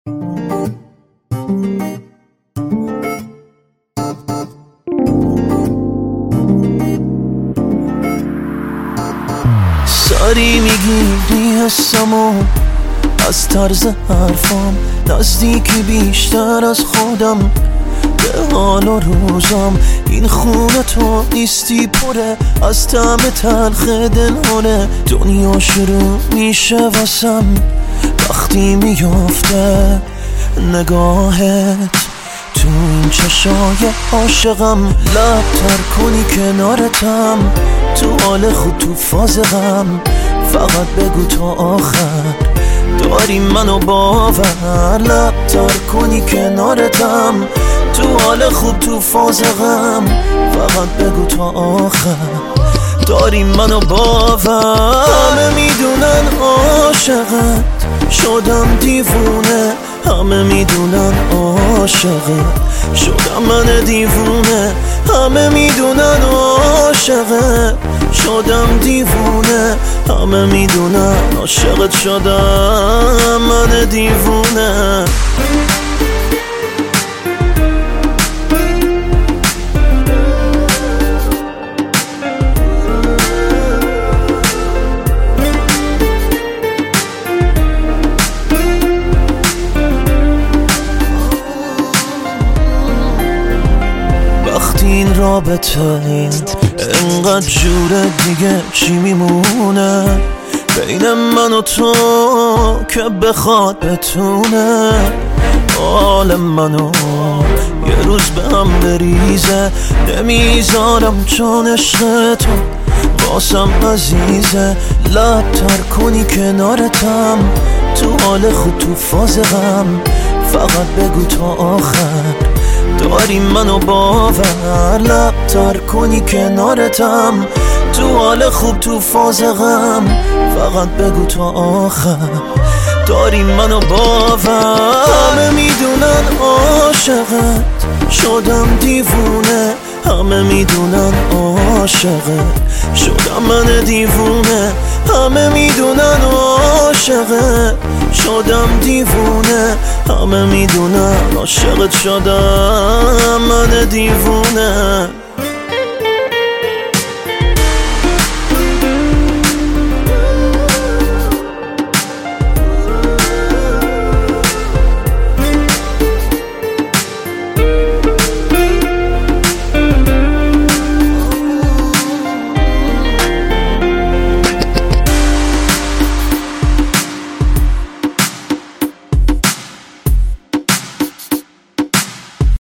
ساری میگیری حسمو از طرز حرفام، نزدیکی بیشتر از خودم به حال و روزم. این خونه تو نیستی پره از طعم تلخ دلهونه. دنیا شروع میشه واسم وقتی میفته نگاهت تو این چشای عاشقم. لب تر کنی کنارتم، تو حال خود تو فاز غم. فقط بگو تا آخر داری منو باور. لب تر کنی کنارتم، تو حال خوب تو فاز غم. فقط بگو تا آخر داری منو باور. همه میدونن عاشقت شدم دیوونه، همه میدونن عاشقت شدم من دیوونه. همه میدونن عاشقت شدم دیوونه، همه میدونن عاشقت شدم من دیوونه. این رابطه انقدر جوره دیگه چی میمونه بین من و تو که بخواد بتونه حال منو یه روز به هم بریزه. نمیذارم چون عشق تو واسم عزیزه. لب تر کنی کنارتم، تو حال خود تو فاز غم. فقط بگو تا آخر داری منو باور. لب تر کنی کنارتم، تو حال خوب تو فاز غم. فقط بگو تا آخر داری منو باور. همه میدونن عاشقت شدم دیوونه، همه میدونن عاشقت شدم من دیوونه. همه میدونن عاشقت شدم دیوونه، همه میدونن عاشقت شدم من دیوونه.